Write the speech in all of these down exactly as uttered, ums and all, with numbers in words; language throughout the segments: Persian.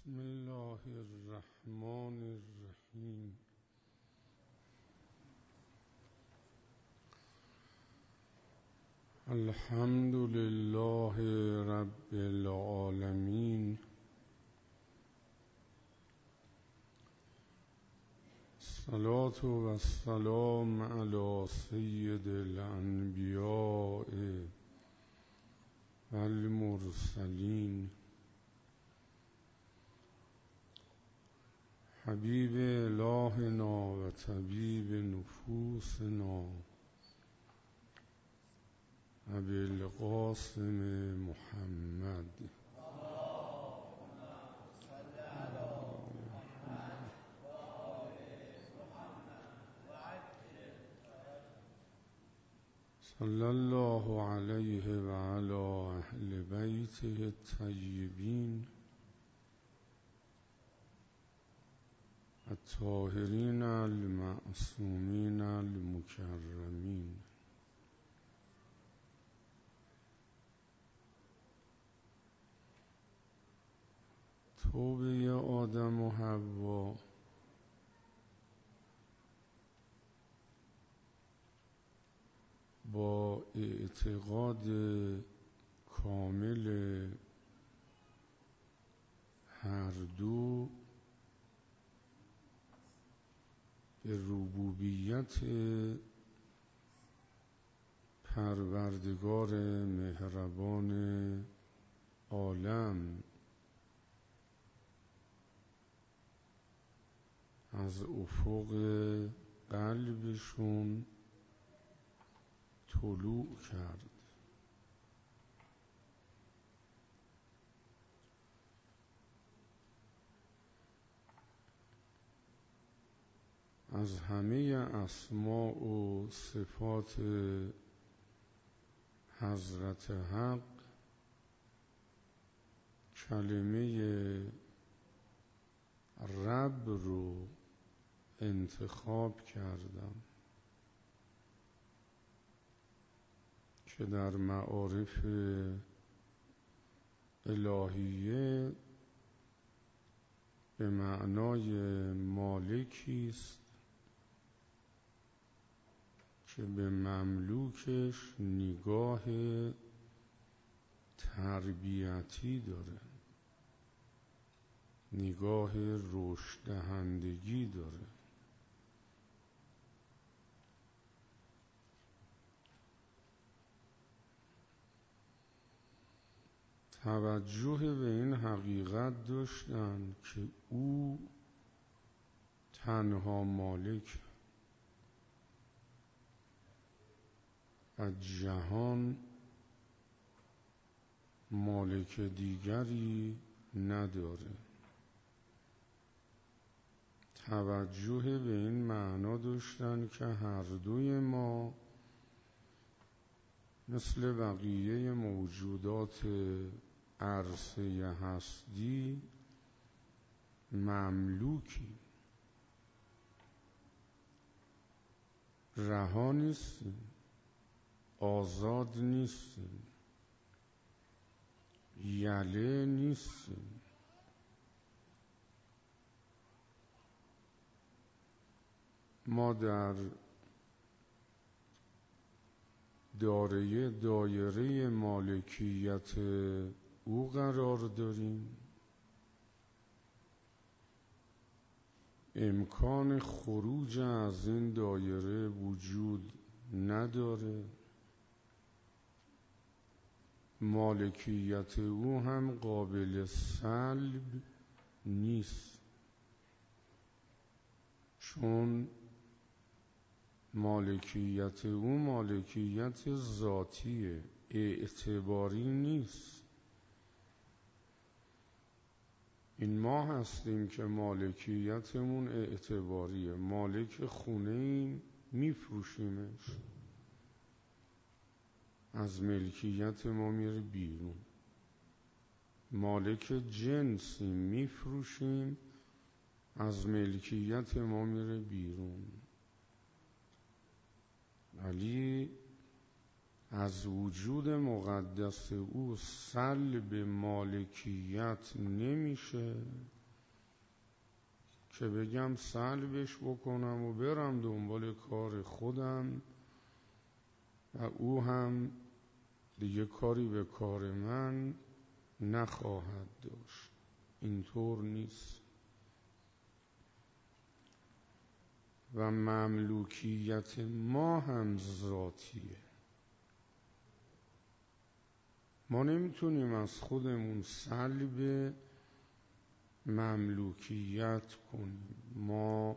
بسم الله الرحمن الرحیم. الحمد لله رب العالمین، الصلاة و السلام علی سید الانبیاء و المرسلین، حبیب الهنا و طبیب نفوسنا ابوالقاسم محمد. صلی الله علیه و علی اهل بیته الطیبین الطاهرین المعصومین المکرمین. توبه آدم و حوا با اعتقاد کامل هر دو به ربوبیت پروردگار مهربان عالم از افق قلبشون طلوع کرد. از همه اسماء و صفات حضرت حق کلمه رب رو انتخاب کردم که در معارف الهیه به معنای مالکی است که به مملوکش نگاه تربیتی داره، نگاه رشد دهندگی داره. توجه به این حقیقت داشتن که او تنها مالک و جهان مالک دیگری نداره. توجه به این معنا داشتن که هر دوی ما مثل بقیه موجودات عرصه هستی مملوکی، رها نیستیم، آزاد نیستیم، یله نیستیم. ما در دایره دایره مالکیت او قرار داریم، امکان خروج از این دایره وجود نداره. مالکیت او هم قابل سلب نیست، چون مالکیت او مالکیت ذاتیه، اعتباری نیست. این ما هستیم که مالکیتمون اعتباریه. مالک خونه ایم، میفروشیمش، از ملکیت ما میره بیرون. مالک جنسیم، میفروشیم، از ملکیت ما میره بیرون. ولی از وجود مقدس او سلب مالکیت نمیشه که بگم سلبش بکنم و برم دنبال کار خودم و او هم دیگه کاری به کار من نخواهد داشت. اینطور نیست. و مملوکیت ما هم ذاتیه. ما نمیتونیم از خودمون سلب مملوکیت کنیم. ما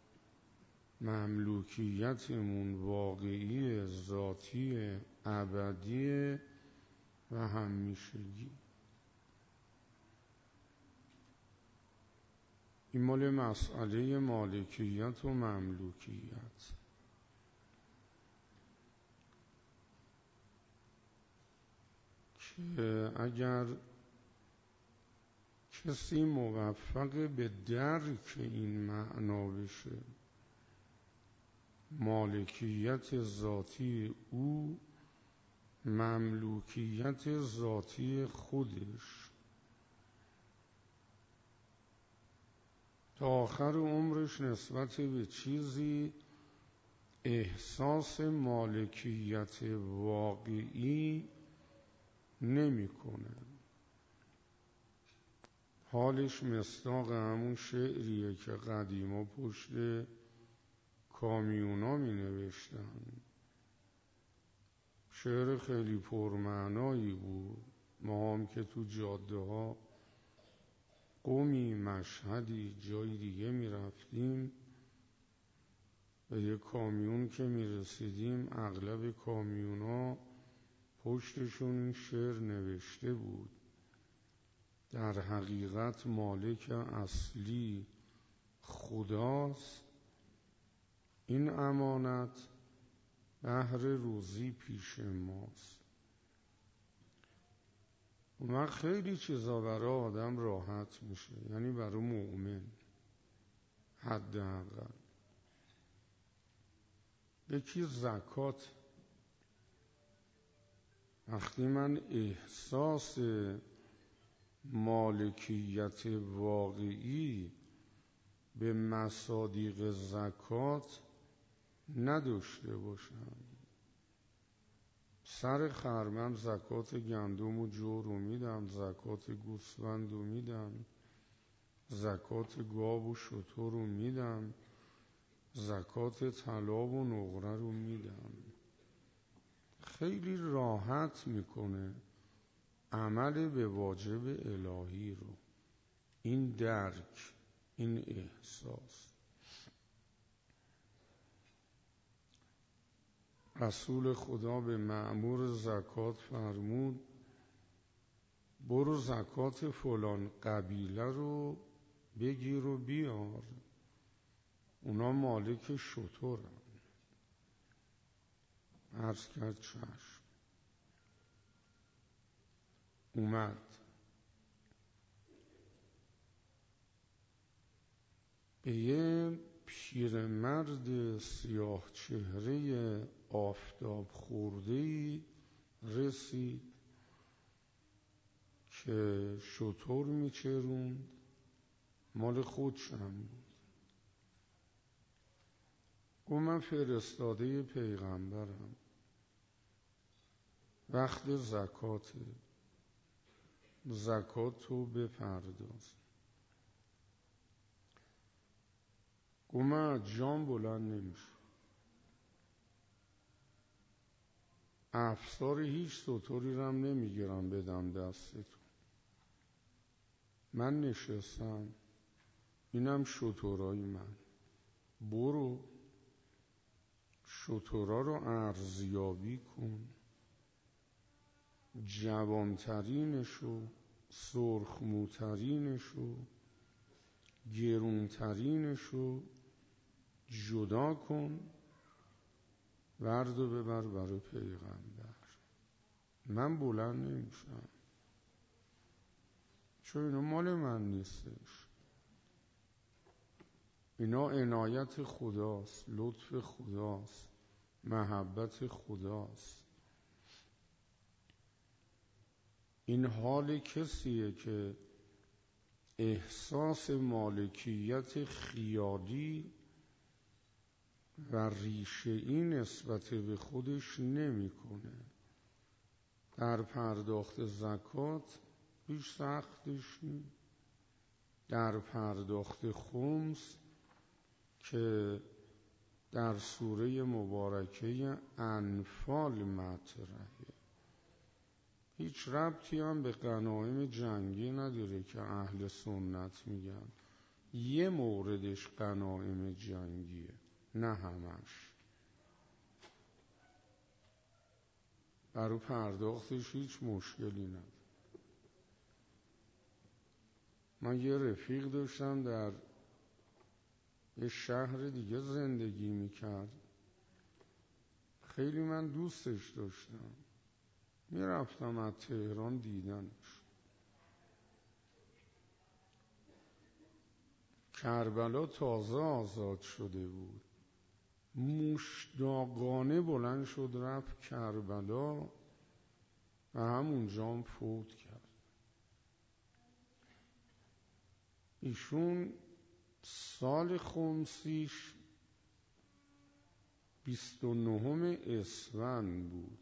مملوکیتمون واقعی، ذاتی، ابدی و همیشگی. این مال مسئله مالکیت و مملوکیت. که اگر کسی موفق به درک این معنا بشه، مالکیت ذاتی او، مملوکیت ذاتی خودش، تا آخر عمرش نسبت به چیزی احساس مالکیت واقعی نمی‌کنه. حالش مصداق همون شعریه که قدیما پشت کامیونا می نوشتن. شعر خیلی پرمعنایی بود. ما هم که تو جاده ها قومی، مشهدی، جای دیگه می رفتیم، به یک کامیون که می رسیدیم اغلب کامیونا پشتشون این شعر نوشته بود: در حقیقت مالک اصلی خداست، این امانت بهر روزی پیش ماست. اون خیلی چیزا برای آدم راحت میشه، یعنی برای مؤمن حداقل. یکی زکات. وقتی من احساس مالکیت واقعی به مصادیق زکات نداشته باشم، سر خرمن زکات گندم و جو رو میدم، زکات گوسفند رو میدم، زکات گاو و شتر رو میدم، زکات طلا و نقره رو میدم، خیلی راحت میکنه عمل به واجب الهی رو. این درک، این احساس. رسول خدا به مأمور زکات فرمود برو زکات فلان قبیله رو بگیر و بیار، اونا مالک شترن. عرض کرد چشم. اومد به یه پیرمرد سیاه چهره آفتاب خورده‌ای رسید که شتر میچروند، مال خودش هم بود. گفت من فرستاده پیغمبرم، وقت زکاته، زکات رو بپرداز. گفت من جام بلند نمیشه، افسار هیچ ستوری رم نمیگیرم بدم دستتون، من نشستم، اینم شترای من، برو شترا رو ارزیابی کن، جوانترینشو، سرخموترینشو، گرونترینشو جدا کن، وردو ببر برای پیغمبر. من بلند نمیشم، چون اینا مال من نیستش، اینا عنایت خداست، لطف خداست، محبت خداست. این حال کسیه که احساس مالکیت خیالی و ریشه‌ای نسبت به خودش نمی‌کنه. در پرداخت زکات هیچ سختش نیست. در پرداخت خمس که در سوره مبارکه انفال مطرحه، هیچ ربطی هم به غنایم جنگی نداره که اهل سنت میگن یه موردش غنایم جنگیه، نه همش. برای پرداختش هیچ مشکلی نداره. من یه رفیق داشتم در یه شهر دیگه زندگی میکرد، خیلی من دوستش داشتم، میرفتم از تهران دیدنش. کربلا تازه آزاد شده بود، مشتاقانه بلند شد رفت کربلا و همونجا هم فوت کرد. ایشون سال خمسیش بیست و نهم اسفند بود.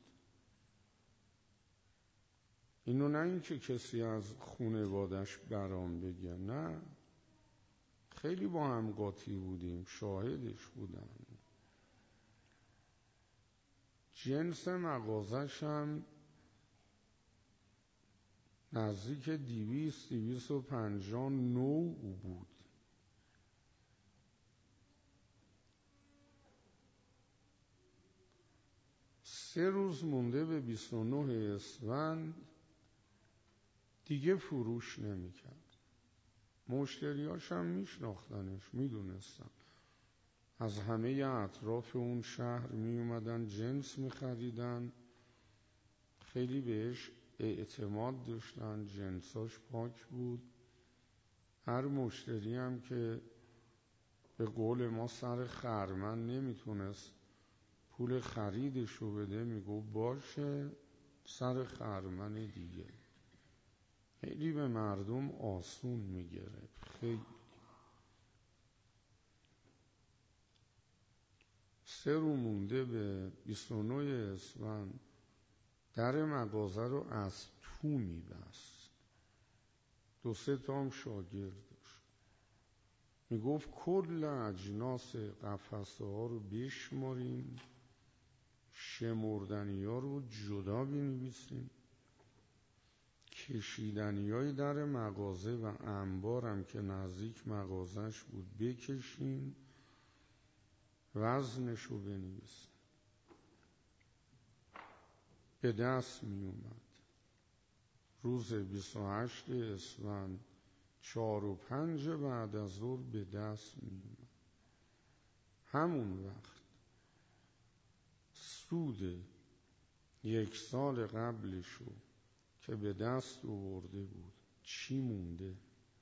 اینو نه اینکه کسی از خانواده‌اش برام بگه، نه، خیلی با هم قاطی بودیم، شاهدش بودم. جنس مغازش هم نزدیک دیویست دیویست و پنجاه نوع بود. سه روز مونده به بیست و نه اسفند دیگه فروش نمی‌کرد. مشتریاش هم میشناختنش، میدونستن، از همه اطراف اون شهر می اومدن جنس می خریدن، خیلی بهش اعتماد داشتن، جنساش پاک بود. هر مشتری هم که به قول ما سر خرمن نمیتونست پول خریدشو بده، میگو باشه سر خرمن دیگه. خیلی به مردم آسون میگرفت. خیلی سه رو مونده به بیست و نه اسفند در مغازه رو از تو میبست. دو سه تا هم شاگرد داشت. میگفت کل اجناس قفسه ها رو بشماریم، شمردنی ها رو جدا بنویسیم، کشیدنی های در مغازه و انبارم که نزدیک مغازش بود بکشین، وزنش رو بنویسیم. به دست می اومد روز بیست و هشت اسفند چهار و پنج بعد از ظهر به دست می اومد. همون وقت سود یک سال قبلشو که به دست آورده بود چی مونده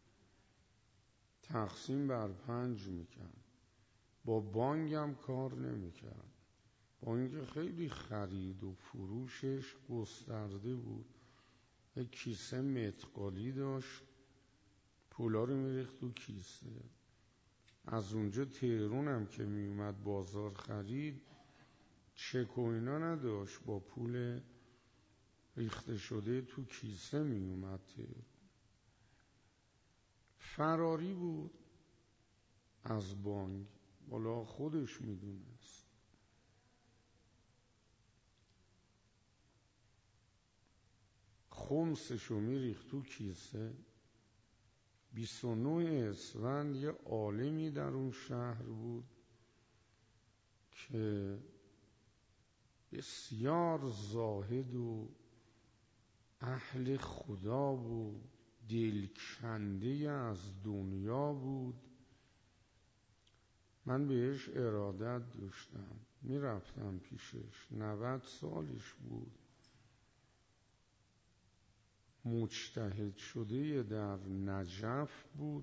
تقسیم بر پنج میکرد. با بانک هم کار نمیکرد. بانک خیلی خرید و فروشش گسترده بود. یک کیسه متقالی داشت، پولا رو میریخت تو کیسه. از اونجا تهران هم که میومد بازار خرید، چک و اینا نداشت، با پول ریخته شده تو کیسه میومد تهران. فراری بود از بانک، والا خودش میدونست. خمسشو میریخت تو کیسه. بیست و نه اسفند یه عالمی در اون شهر بود که بسیار زاهد و اهل خدا و دلکنده از دنیا بود. من بهش ارادت داشتم، میرفتم پیشش. نود سالش بود، مجتهد شده در نجف بود،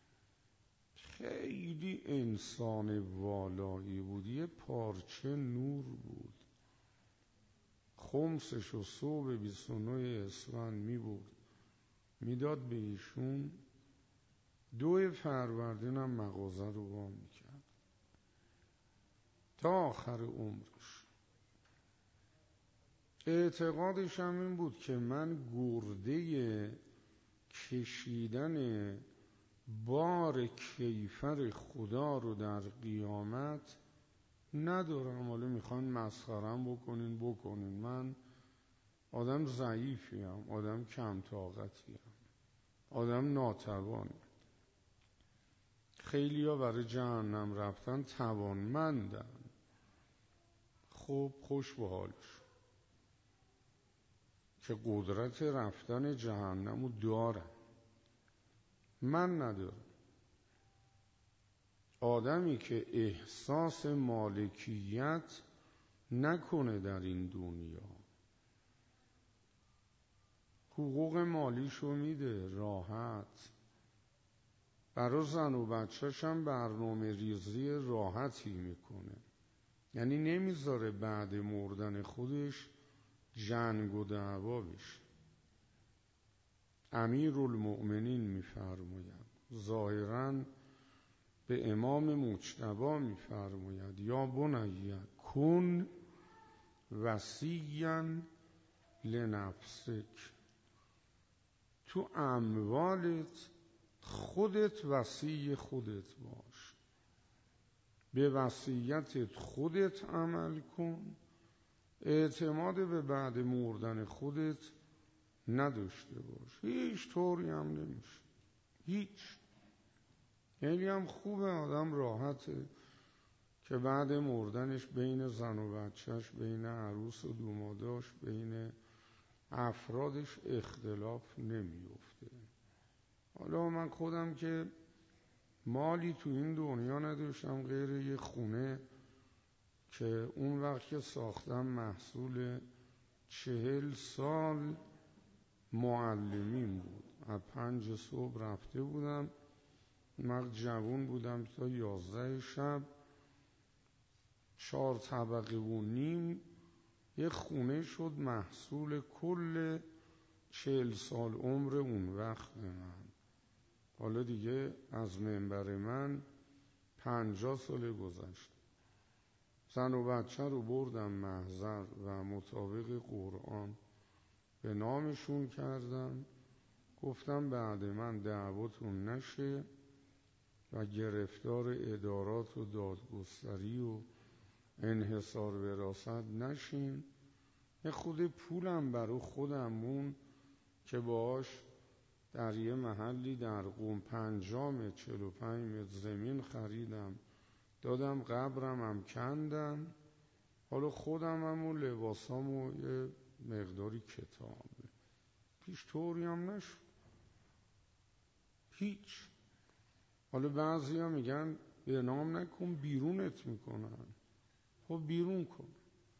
خیلی انسان والایی بود، یه پارچه نور بود. خمسش و صبح بیست و نه اسفند می بود میداد به ایشون، دو فروردین هم مغازه رو وا میکرد تا آخر عمرش. اعتقادش هم این بود که من گرده کشیدن بار کیفر خدا رو در قیامت ندارم. حالا میخوان مسخرم بکنین بکنین، من آدم ضعیفیم، آدم کم طاقتیم، آدم ناتوانم. خیلی ها برای جهنم رفتن توانمندن، خب خوش به حالش که قدرت رفتن جهنم رو دارن، من ندارم. آدمی که احساس مالکیت نکنه در این دنیا، حقوق مالیشو میده راحت، برای زن و بچه‌ش هم برنامه ریزی راحتی میکنه، یعنی نمیذاره بعد مردن خودش جنگ و دعوا بشه. امیرالمؤمنین میفرماید، ظاهراً به امام مجتبی میفرماید یا بنی کن وصیا لنفسک، تو اموالت خودت وصی خودت باش، به وصیتت خودت عمل کن، اعتماد به بعد مردن خودت نداشته باش. هیچ طوری هم نمیشه، هیچ. خیلی هم خوبه آدم راحته که بعد مردنش بین زن و بچهش، بین عروس و دوماداش، بین افرادش اختلاف نمیفته. حالا من خودم که مالی تو این دنیا نداشتم غیر یه خونه که اون وقت که ساختم محصول چهل سال معلمین بود. از پنج صبح رفته بودم، من جوان بودم تا یازده شب، چهار طبقه و نیم یه خونه شد محصول کل چهل سال عمر اون وقت من. حالا دیگه از منبر من پنجاه سال گذشت. زن و بچه رو بردم محضر و مطابق قرآن به نامشون کردم، گفتم بعد من دعوتون نشه و گرفتار ادارات و دادگستری و انحصار وراثت نشین. یه خود پولم برای خودمون که باش در یه محلی در قم پنجام چل و پنج متر زمین خریدم، دادم، قبرم هم کندم، حالا خودم هم و لباسام و یه مقداری کتاب. پیش طوری هم نشد هیچ. حالا بعضی ها میگن به نام نکن بیرونت میکنن، خب بیرون کن.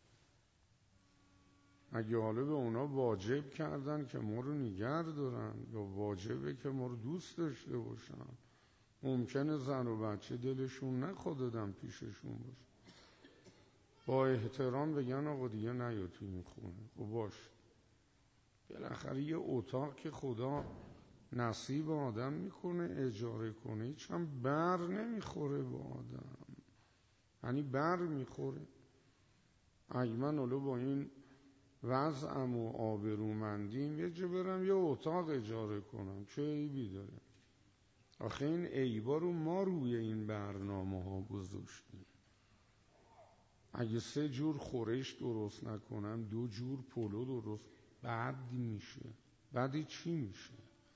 اگه حالا به اونا واجب کردن که ما رو نگه دارن یا واجبه که ما رو دوست داشته باشن، ممکنه زن و بچه دلشون نخواد دادن پیششون باشه، با احترام بگن آقا دیگه نیا تو این خونه. خب باش، بالاخره یه اتاق که خدا نصیب آدم میکنه اجاره کنه، هیچ هم بر نمیخوره با آدم، یعنی بر میخوره. اگه من حالا با این وضعم و آبرومندیم یه جا برم یه اتاق اجاره کنم، چه عیبی داره؟ آخه این عیبا رو ما روی این برنامه ها گذاشتیم. اگه سه جور خورش درست نکنم دو جور پلو درست، بد میشه. بعدی چی میشه؟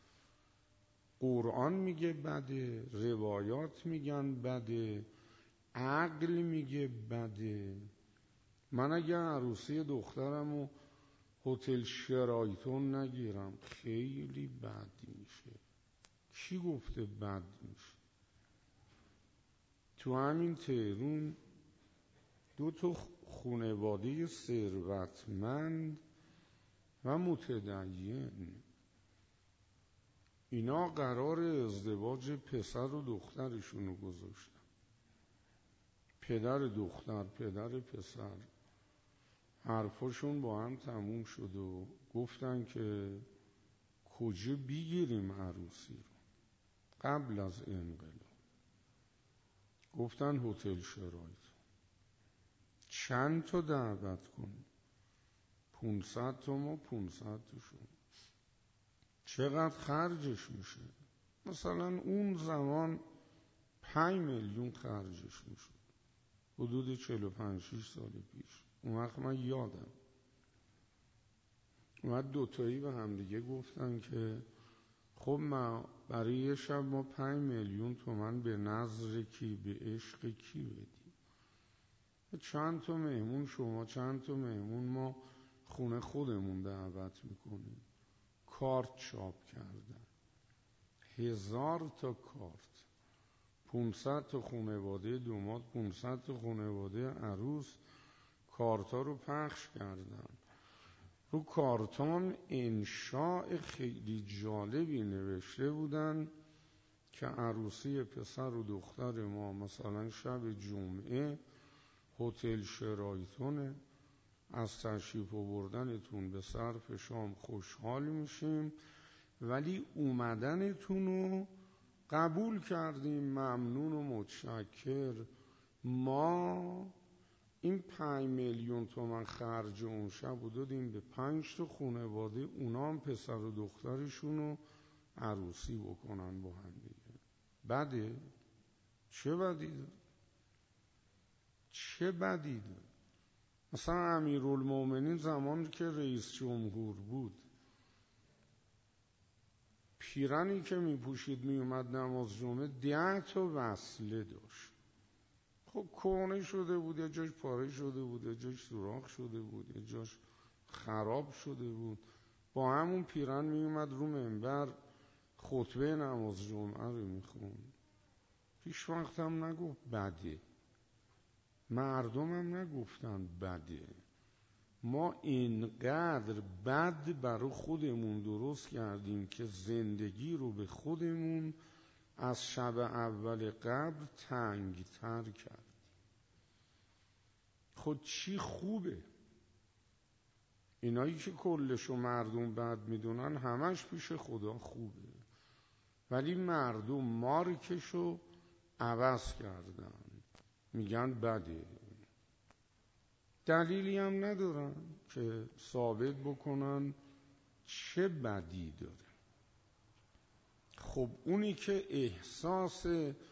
قرآن میگه بده، روایات میگن بده، عقل میگه بده. من اگه عروسی دخترم و هتل شرایطون نگیرم خیلی بد میشه. کی گفته بد میشه؟ تو همین تهرون دو تا خانواده ثروتمند و متدین، اینا قرار ازدواج پسر و دخترشونو گذاشتن، پدر دختر پدر پسر حرفاشون با هم تموم شد و گفتن که کجا بگیریم عروسی رو قبل از انقلاب. گفتن هتل شرایط. چند تا دعوت کنیم؟ پونصد تا ما پونصد تا شما. چقدر خرجش میشه؟ مثلا اون زمان پنج میلیون خرجش میشد، حدود چهل و پنج شش سال پیش. اون وقت من یادم اومد دوتایی به هم دیگه گفتن که خب ما برای یه شب ما پنج میلیون تومن به نظر کی، به عشق کی بدیم؟ چند تا مهمون شما، چند تا مهمون ما خونه خودمون دعوت میکنیم. کارت چاپ کردن، هزار تا کارت، پونصد تا خانواده دوماد، پونصد تا خانواده عروس، کارتا رو پخش کردن. رو کارتان انشاء خیلی جالبی نوشته بودن که عروسی پسر و دختر ما مثلا شب جمعه هتل شرایطونه، از تشریف آوردنتون به صرف شام خوشحال میشیم، ولی اومدنتون رو قبول کردیم، ممنون و متشکر. ما این پنج میلیون تومن خرج اون شب رو دادیم به پنج تا خانواده، اونا هم پسر و دخترشون رو عروسی بکنن با هم دیگه. بده؟ چه بدی داره؟ چه بدی داره؟ مثلا امیرالمومنین زمانی که رئیس جمهور بود، پیرنی که می پوشید می اومد نماز جمعه ده تا وصله داشت. خب کهنه شده بود، یه جاش پاره شده بود، یه جاش سوراخ شده بود، یه جاش خراب شده بود. با همون پیرن می اومد رو منبر خطبه نماز جمعه رو می خوند. پیش وقت هم نگفت بده، مردم هم نگفتن بده. ما اینقدر بد برای خودمون درست کردیم که زندگی رو به خودمون از شب اول قبل تنگ تر کرد. خود چی خوبه؟ اینایی که کلشو مردم بد میدونن همش پیش خدا خوبه، ولی مردم مارکشو عوض کردن، میگن بده. دلیلی هم ندارن که ثابت بکنن چه بدی داره. خب اونی که احساس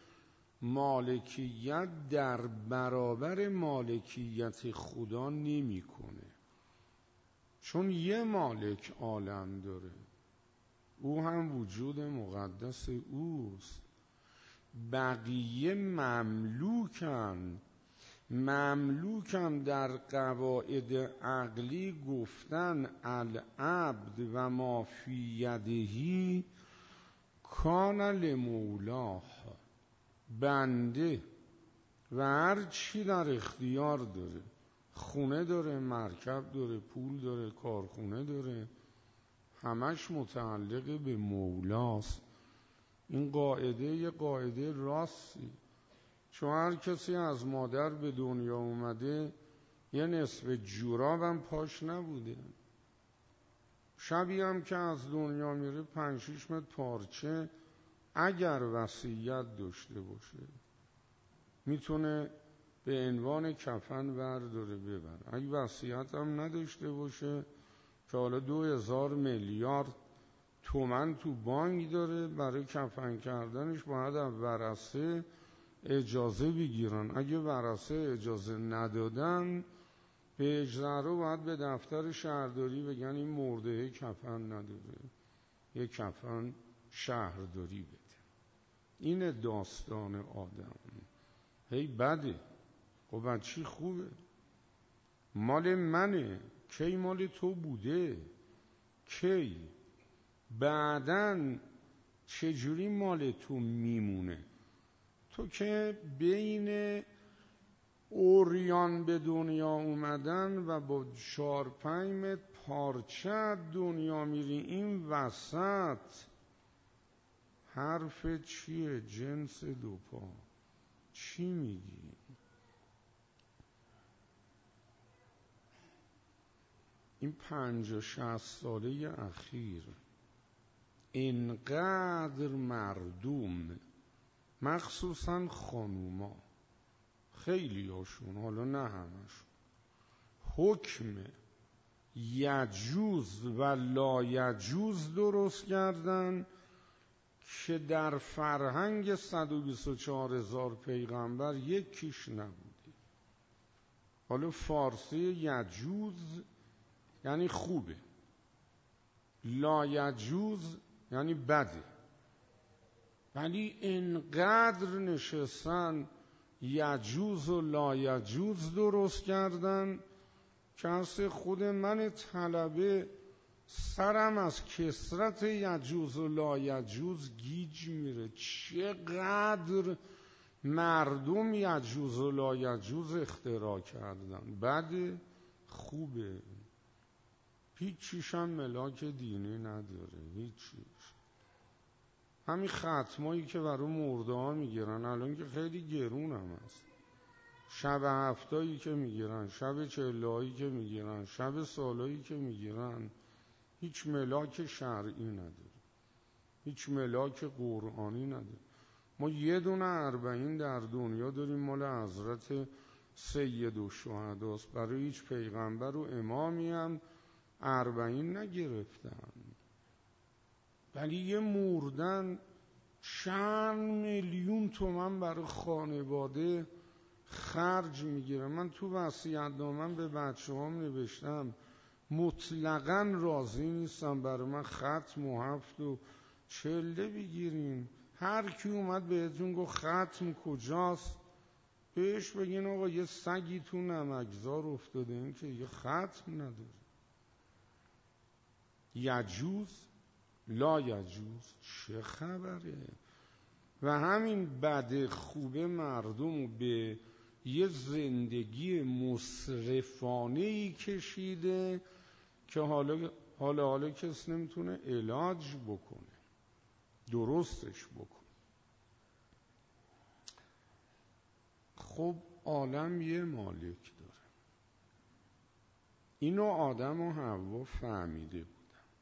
مالکیت در برابر مالکیت خدا نمیکنه، چون یه مالک عالم داره، او هم وجود مقدس اوست. بقیه مملوکن. مملوکن در قواعد عقلی گفتن العبد و ما فی یده کان لمولاه. بنده و هر چی در اختیار داره، خونه داره، مرکب داره، پول داره، کارخونه داره، همش متعلق به مولاست. این قاعده یه قاعده راستی، چون هر کسی از مادر به دنیا اومده یه نصف جورابم پاش نبوده. شبی هم که از دنیا میره پنج شیش متر پارچه اگر وصیت داشته باشه میتونه به عنوان کفن برداره ببره. اگه وصیت هم نداشته باشه که حالا دو هزار میلیارد تومن تو بانک داره، برای کفن کردنش باید ورثه اجازه بگیرن. اگه ورثه اجازه ندادن به اجزا باید به دفتر شهرداری بگن این مرده کفن نداره، یه کفن شهرداری بده. این داستان آدم. هی بده. خب چی خوبه؟ مال منه. کی مال تو بوده؟ کی؟ بعدن چجوری مال تو میمونه؟ تو که بین اوریان به دنیا اومدن و با چار پنج متر پارچه دنیا میری، این وسط حرف چیه؟ جنس دو پا چی میگی؟ این پنجاه شصت ساله اخیر اینقدر مردم مخصوصا خانوما خیلی هاشون، حالا نه همشون، حکم یجوز و لایجوز درست کردن که در فرهنگ صد و بیست و چهار هزار پیغمبر یکیش نبوده. حالا فارسی یجوز یعنی خوبه، لایجوز یعنی بده، ولی انقدر نشستن یجوز و لایجوز درست کردن که از خود من طلبه سرم از کثرت یجوز و لایجوز گیج میره. چقدر مردم یجوز و لایجوز اختراع کردن، بده خوبه، هیچیش هم ملاک دینی نداره، هیچیش. همین ختمایی که برای مرده ها میگیرن الان که خیلی گرون هم هست، شب هفتایی که میگیرن، شب چهلهایی که میگیرن، شب سالایی که میگیرن، هیچ ملاک شرعی نداره، هیچ ملاک قرآنی نداره. ما یه دونه اربعین در دنیا داریم مال حضرت سید الشهداست، برای هیچ پیغمبر و امامی هم اربعین نگرفتن، ولی یه مردن چند میلیون تومن برای خانواده خرج میگیره. من تو وصیت‌نامه‌ام به بچه هم نوشتم مطلقاً راضی نیستم برای من ختم و هفت و چله بگیریم. هر کی اومد بهتون گفت ختم کجاست، بهش بگین آقا یه سگی تو نمکزار افتاده، این که یه ختم نداره. یجوز لا یجوز چه خبره؟ و همین بد خوبه مردم به یه زندگی مسرفانه‌ای کشیده که حالا حالا حالا کس نمیتونه علاج بکنه، درستش بکنه. خب عالم یه مالک داره، اینو آدم و حوا فهمیده بودن.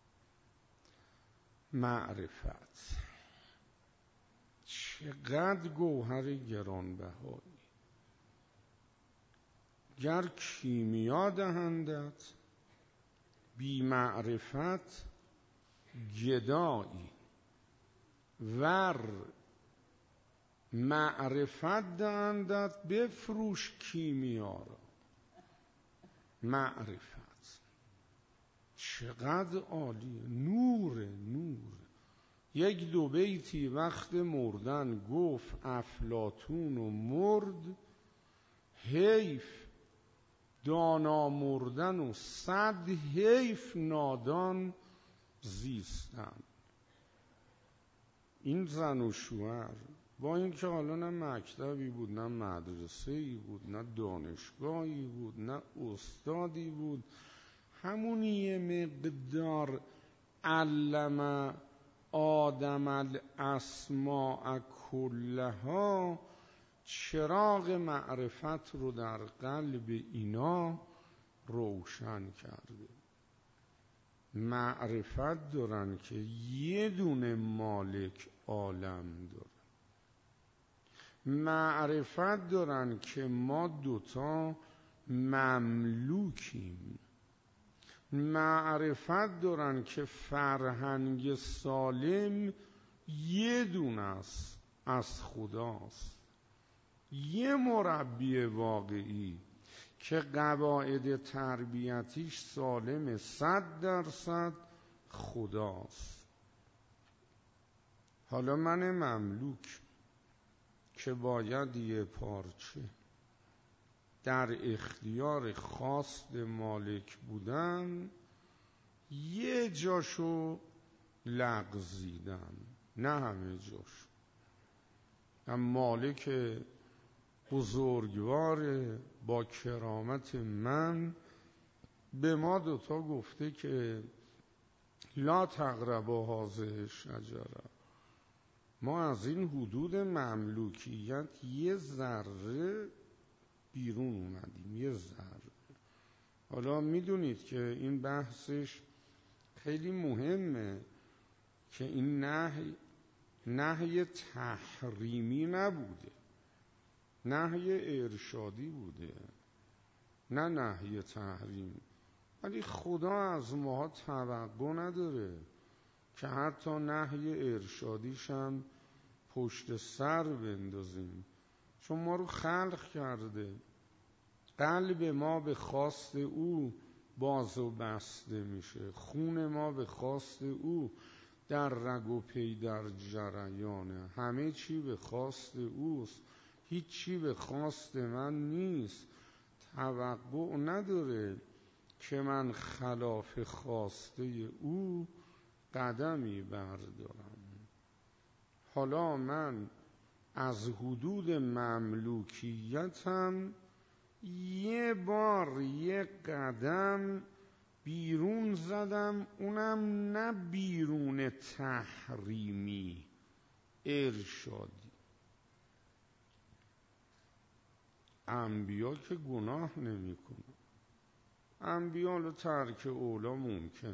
معرفت چقدر گوهر گرانبهایی، گر کیمیا دهندت بی معرفت گدایی، ور معرفت دهندت بفروش کیمیا را. معرفت چقدر عالیه، نور نور. یک دو بیتی وقت مردن گفت افلاطون و مرد، حیف دانا مردن و صد حیف نادان زیستن. این زن و شوهر با اینکه حالا نه مکتبی بود، نه مدرسه‌ای بود، نه دانشگاهی بود، نه استادی بود، همون یه مقدار علم آدم الاسماء کلها چراغ معرفت رو در قلب اینا روشن کرده. معرفت دارن که یه دونه مالک عالم داره، معرفت دارن که ما دوتا مملوکیم، معرفت دارن که فرهنگ سالم یه دونه است، از خداست. یه مربی واقعی که قواعد تربیتیش سالم صد درصد خداست. حالا من مملوک که باید یه پارچه در اختیار خواست مالک بودن یه جاشو لغزیدم، نه همه جاشو. هم مالک بزرگوار با کرامت من به ما دوتا گفته که لا تقربا هذه الشجره، ما از این حدود مملوکیت یه ذره بیرون اومدیم، یه ذره. حالا میدونید که این بحثش خیلی مهمه که این نهی نهی تحریمی نبوده، نهی ارشادی بوده، نه نهی تحریمی. ولی خدا از ما توقع نداره که حتی نهی ارشادیش هم پشت سر بندازیم، چون ما رو خلق کرده. قلب ما به خواست او باز و بسته میشه، خون ما به خواست او در رگ و پی در جریانه، همه چی به خواست اوست، هیچ چی به خواست من نیست. توقع نداره که من خلاف خواسته او قدمی بردارم. حالا من از حدود مملوکیتم یه بار یه قدم بیرون زدم، اونم نه بیرون تحریمی، ارشادی. انبیا که گناه نمی کنن، انبیا رو ترک اولا ممکنه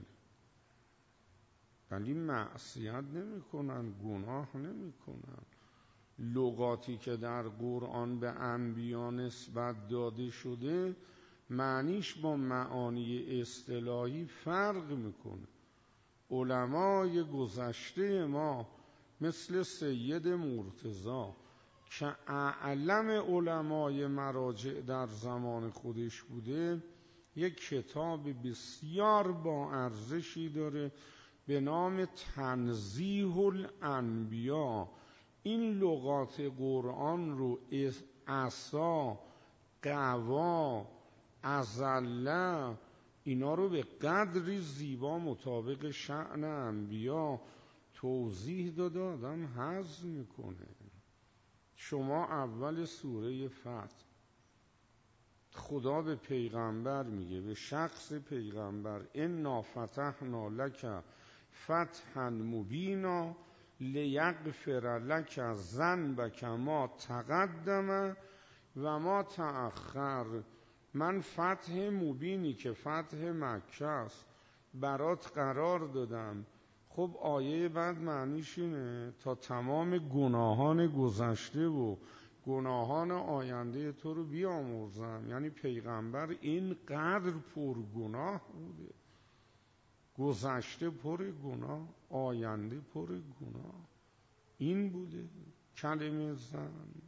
ولی معصیت نمی کنن، گناه نمی کنن. لغاتی که در قرآن به انبیا نسبت داده شده معنیش با معانی اصطلاحی فرق میکنه. علمای گذشته ما مثل سید مرتضی که اعلم علمای مراجع در زمان خودش بوده، یک کتاب بسیار با ارزشی داره به نام تنزیه الانبیا. این لغات قرآن رو عصا، قوا، ازله، اینا رو به قدری زیبا مطابق شأن انبیا توضیح داده، آدم هضم میکنه. شما اول سوره فتح خدا به پیغمبر میگه، به شخص پیغمبر، انا فتحنا لک فتحا مبینا لیغفر لک ذنبک ما تقدم و ما تأخر. من فتح مبینی که فتح مکه است برات قرار دادم. خب آیه بعد معنیش اینه تا تمام گناهان گذشته و گناهان آینده تو رو بیامرزم. یعنی پیغمبر اینقدر پرگناه بوده، گذشته پر گناه، آینده پر گناه. این بوده کلمه زن.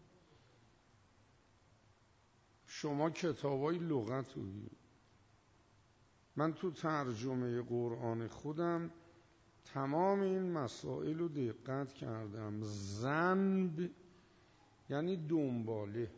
شما کتابای لغت رو بید. من تو ترجمه قرآن خودم تمام این مسائل رو دقت کردم. ذنب یعنی دنباله،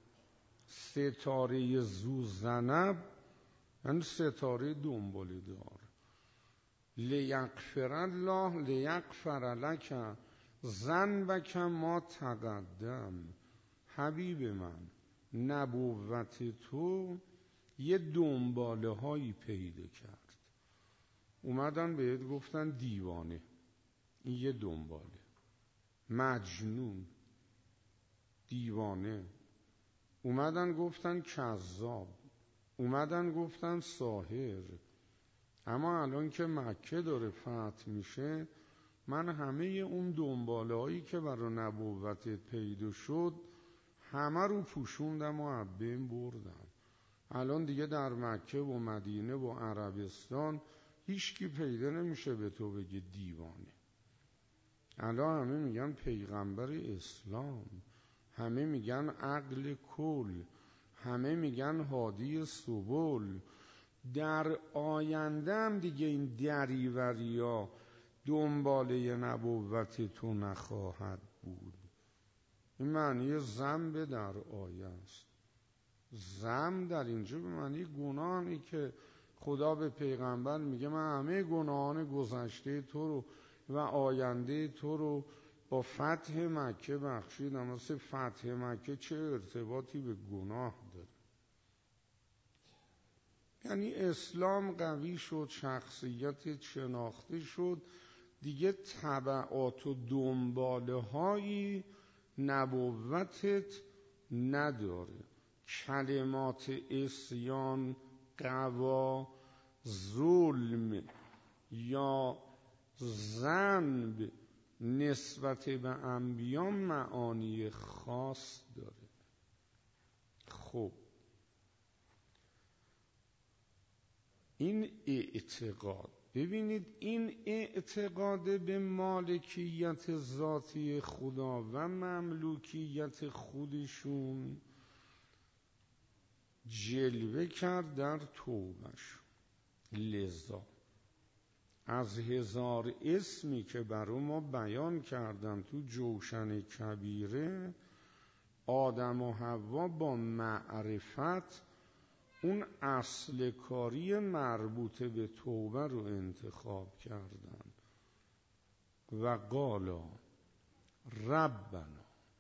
ستاره زوزنب یعنی ستاره دنباله دار. لیغفر الله لیغفر لک ذنبک ما تقدم. حبیب من، نبوت تو یه دنباله هایی پیدا کرد. اومدن بهت گفتن دیوانه، این یه دنباله. مجنون، دیوانه. اومدن گفتن کذاب، اومدن گفتن ساحر. اما الان که مکه داره فتح میشه، من همه اون دنباله هایی که برای نبوتت پیدا شد همه رو پوشوندم و عبیم بردم. الان دیگه در مکه و مدینه و عربستان هیچکی پیدا نمیشه به تو بگه دیوانه. الان همه میگن پیغمبر اسلام، همه میگن عقل کل، همه میگن هادی سبل. در آینده هم دیگه این دریوریا دنباله نبوت تو نخواهد بود. این معنی ذنب در آیه است. ذنب در اینجا به معنی گناهی که خدا به پیغمبر میگه من همه گناهان گذشته تو رو و آینده تو رو با فتح مکه بخشیدم. مثل فتح مکه چه ارتباطی به گناه داره؟ یعنی اسلام قوی شد، شخصیت شناخته شد، دیگه تبعات و دنباله هایی نبوتت نداره. کلمات عصیان قوا ظلم یا ذنب نسبت به انبیا معانی خاص داره. خب این اعتقاد، ببینید این اعتقاد به مالکیت ذاتی خدا و مملوکیت خودشون جلوه کرد در توبهش. لذا از هزار اسمی که برای ما بیان کردن تو جوشن کبیره، آدم و حوا با معرفت اون اصل کاری مربوط به توبه رو انتخاب کردن. و قالا ربنا.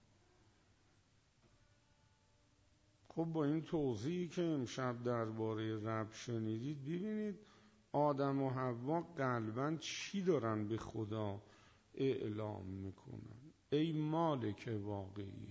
خب با این توضیحی که امشب درباره رب شنیدید، ببینید آدم و حوا قلباً چی دارن به خدا اعلام میکنن؟ ای مالک واقعی،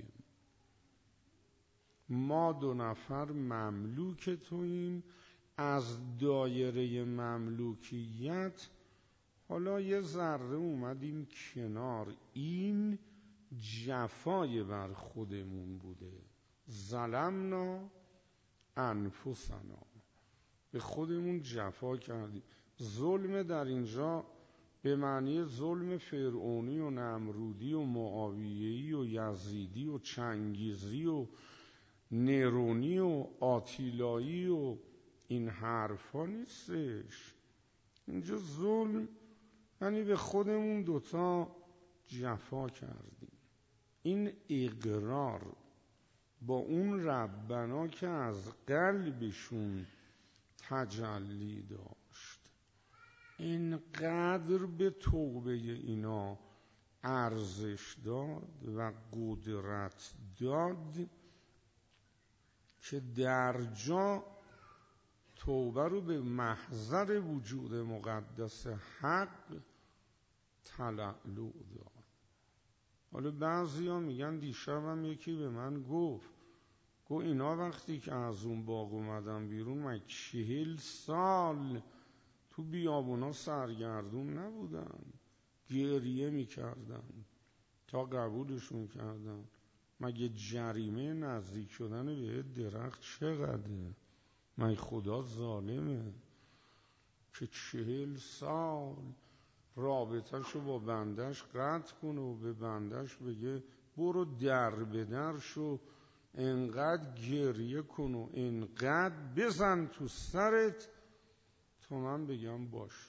ما دو نفر مملوک توییم، از دایره مملوکیت حالا یه ذره اومدیم کنار، این جفای بر خودمون بوده. ظلمنا انفسنا، به خودمون جفا کردیم. ظلم در اینجا به معنی ظلم فرعونی و نمرودی و معاویه‌ای و یزیدی و چنگیزی و نیرونی و آتیلایی و این حرفا نیستش. اینجا ظلم یعنی به خودمون دوتا جفا کردیم. این اقرار با اون ربنا که از قلبشون تجلی داشت، اینقدر به توبه اینا ارزش داد و قدرت داد که در جا توبه رو به محضر وجود مقدس حق تلألؤ داد. حالا بعضی ها میگن دیشب هم یکی به من گفت گو اینا وقتی که از اون باغ اومدن بیرون، من چهل سال تو بیابونا سرگردون نبودن، گریه میکردن تا قبولشون کردن. مگه جریمه نزدیک شدن به درخت چقدره؟ مگه خدا ظالمه که چهل سال رابطهشو با بندش قطع کنه و به بندش بگه برو در به در شو، انقدر گریه کن و انقدر بزن تو سرت تا من بگم باش.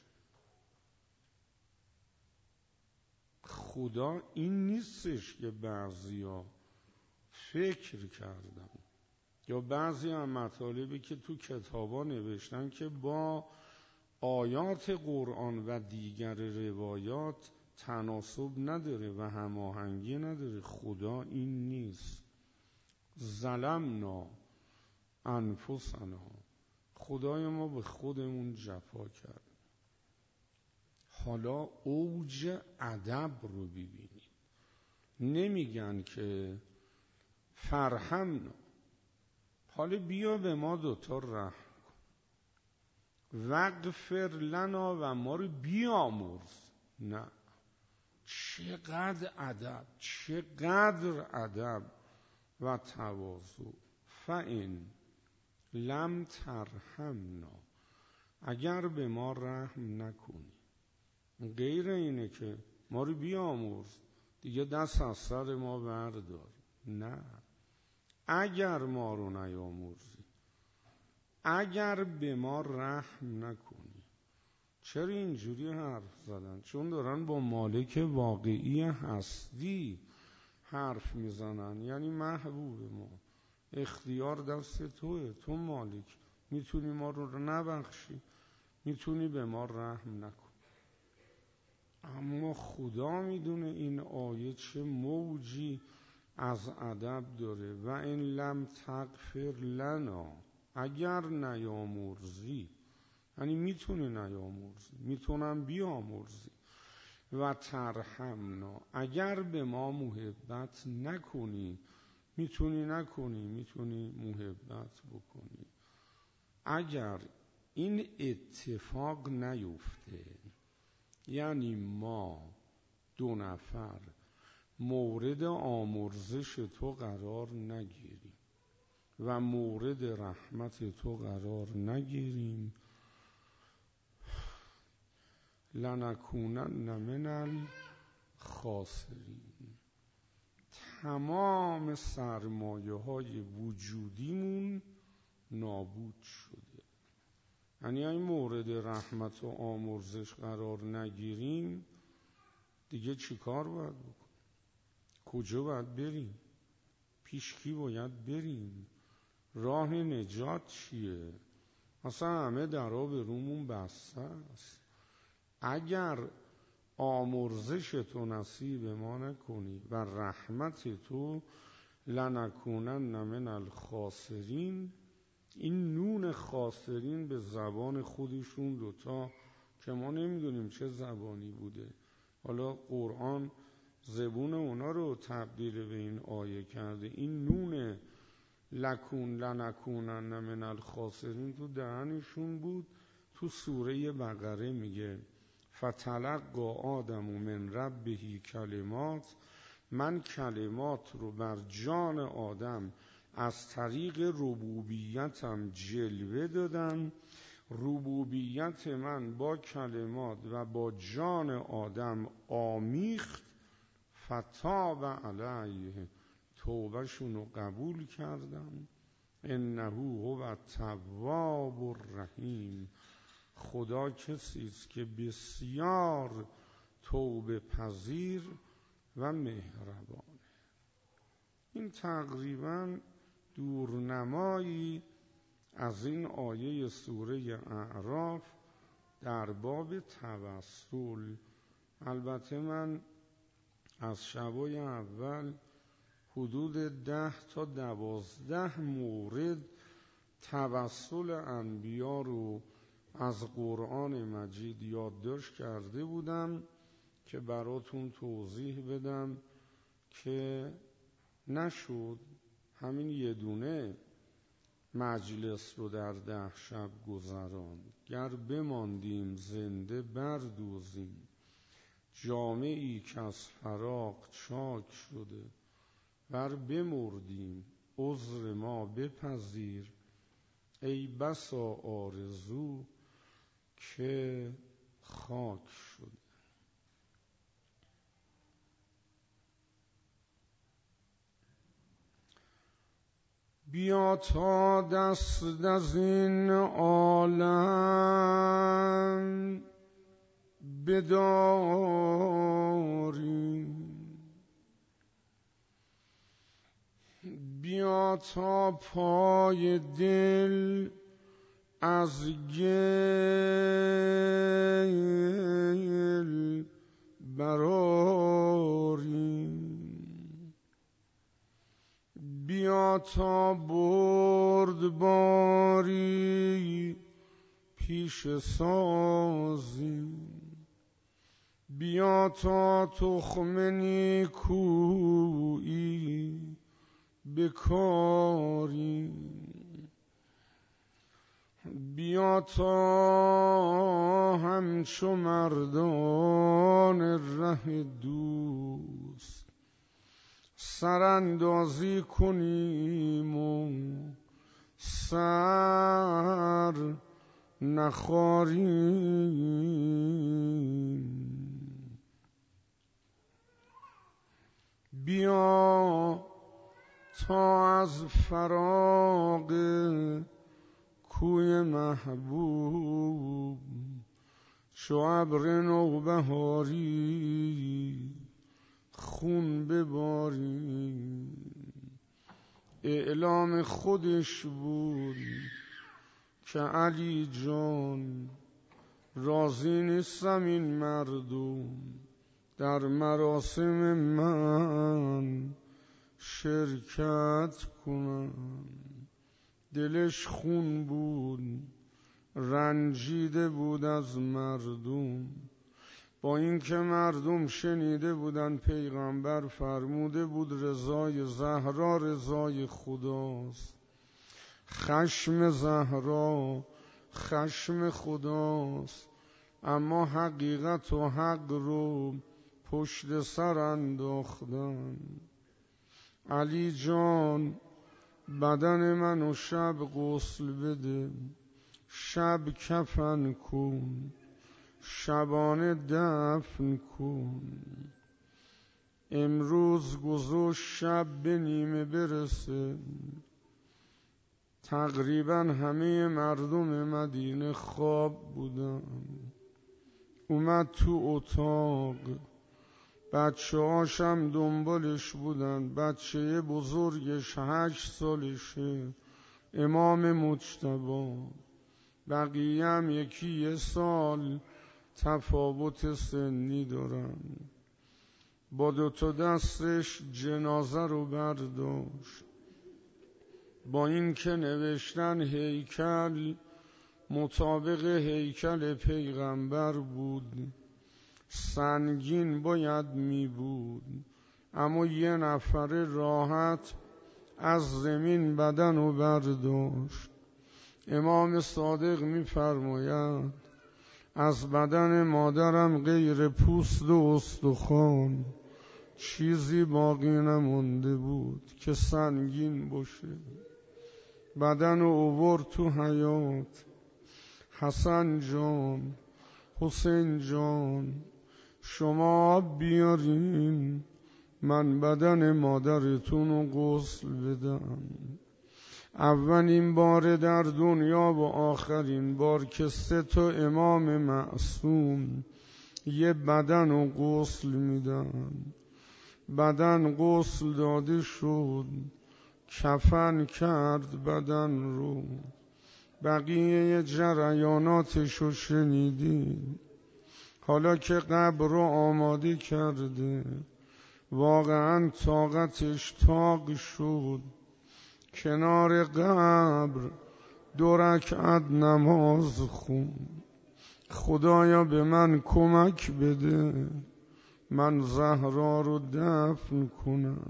خدا این نیستش که بعضیا فکر کردن یا بعضی هم مطالبی که تو کتابا نوشتن که با آیات قرآن و دیگر روایات تناسب نداره و هماهنگی نداره. خدا این نیست. ظلمنا انفسنا، خدای ما به خودمون جفا کرد. حالا اوج ادب رو ببینید. نمیگن که فرحمنا، حالا بیا به ما دوتا رحم کن، وغفر لنا و ما رو بیامرز. نه، چقدر ادب، چقدر ادب و تواضع. فإن لم ترحمنا، اگر به ما رحم نکنی، غیر اینه که ما رو بیامرز دیگه دست از سر ما بردار. نه، اگر ما رو نیامرزی، اگر به ما رحم نکنی. چرا اینجوری حرف زدن؟ چون دارن با مالک واقعی هستی حرف میزنن. یعنی محبوب ما، اختیار دست توه، تو مالک، میتونی ما رو نبخشی، میتونی به ما رحم نکنی. اما خدا میدونه این آیه چه موجی از ادب داره. و این لم تغفر لنا، اگر نیامرزی، یعنی میتونی نیامرزی، میتونم بیامرزی. و ترحمنا، اگر به ما محبت نکنی، میتونی نکنی، میتونی محبت بکنی. اگر این اتفاق نیفته، یعنی ما دو نفر مورد آمرزش تو قرار نگیریم و مورد رحمت تو قرار نگیریم، لنکونن من الخاسرین، تمام سرمایه های وجودیمون نابود شده. یعنی این مورد رحمت و آمرزش قرار نگیریم، دیگه چی کار باید بکنیم؟ کجا باید بریم؟ پیش کی باید بریم؟ راه نجات چیه؟ اصلا همه درها به رومون بسته است. اگر آمرزش تو نصیب ما نکنی و رحمت تو، لنکونن من الخاسرین، این نون خاسرین به زبان خودشون دوتا که ما نمیدونیم چه زبانی بوده، حالا قرآن زبون اونا رو تبدیل به این آیه کرده. این نون لکون لنکونن من الخاسرین تو دهنشون بود. تو سوره بقره میگه فتلقی آدم من ربه کلمات، من کلمات رو بر جان آدم از طریق ربوبیتم جلوه دادم، ربوبیت من با کلمات و با جان آدم آمیخت، فتاب علیه، توبهشون رو قبول کردم، انه هو التواب الرحیم، خدا کسی است که بسیار توبه پذیر و مهربانه. این تقریباً دورنمایی از این آیه سوره اعراف در باب توسل. البته من از شبای اول حدود ده تا دوازده مورد توسل انبیا رو از قرآن مجید یادداشت کرده بودم که براتون توضیح بدم که نشد همین یه دونه مجلس رو در ده شب گذران. گر بماندیم زنده بردوزیم، جامعی که از فراق چاک شده، ور بمردیم عذر ما بپذیر، ای بسا آرزو که خاک شده. بیا تا دست از این عالم بداریم، بیا تا پای دل از گل براریم، بیا تا بردباری پیش سازیم، بیا تا تخم نیکویی بکاریم، بیا تا همچو مردان ره دوست سراندازی کنیم و سر نخاریم، بیا تا از فراق کوی محبوب چو ابر نوبهاری خون بباریم. اعلام خودش بود که علی جان راضی نیستم این مردم در مراسم من شرکت کنم. دلش خون بود، رنجیده بود از مردم، با اینکه مردم شنیده بودن پیغمبر فرموده بود رضای زهرا رضای خداست، خشم زهرا خشم خداست، اما حقیقت و حق رو پشت سر انداختن. علی جان بدن منو شب غسل بده، شب کفن کن، شبانه دفن کن. امروز گذاشت شب به نیمه برسه، تقریبا همه مردم مدینه خواب بودن. اومد تو اتاق، بچه هاشم دنبالش بودن. بچه بزرگش هشت سالشه، امام مجتبی. بقیه هم یکی یه سال تفاوت سنی دارن. با دوتا دستش جنازه رو برداشت. با این که نوشتن هیکل مطابق هیکل پیغمبر بود، سنگین باید می بود، اما یه نفر راحت از زمین بدن رو برداشت. امام صادق می فرماید از بدن مادرم غیر پوست و استخوان چیزی باقی نمونده بود که سنگین باشه. بدن رو آورد تو حیاط. حسن جان، حسین جان، شما بیارین من بدن مادرتون رو غسل بدم. اولین بار در دنیا و آخرین بار که سه تا امام معصوم یه بدن رو غسل میدن. بدن غسل داده شد، کفن کرد بدن رو. بقیه جریاناتش رو شنیدید. حالا که قبر رو آماده کرده، واقعا طاقتش طاق شد. کنار قبر دو رکعت نماز خون. خدایا به من کمک بده من زهرا رو دفن کنم.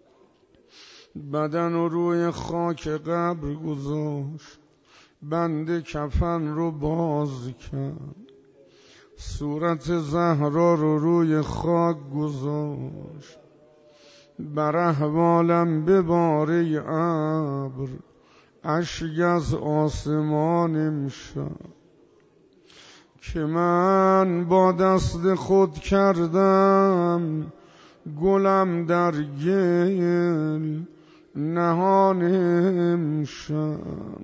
بدن رو روی خاک قبر گذاشت، بند کفن رو باز کرد، صورت زهرا رو روی خاک گذاشت. بر احوالم بباره ابر، اشک از آسمان امشب، که من با دست خود کردم گلم در گل نهان امشب.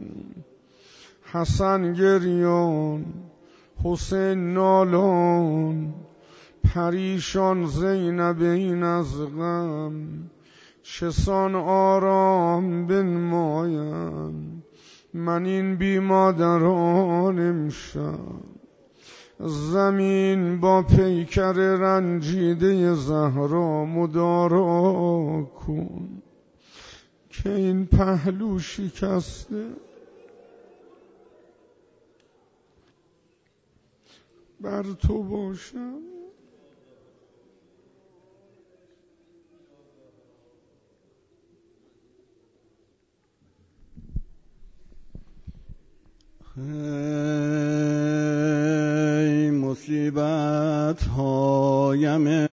حسن گریان، حسین نالان، پریشان زینب این از غم، چسان آرام بنمایم من این بی مادران امشب. زمین با پیکر رنجیده زهرا مدارا کن که این پهلو شکسته بر تو باشم. ای مصیبت هایم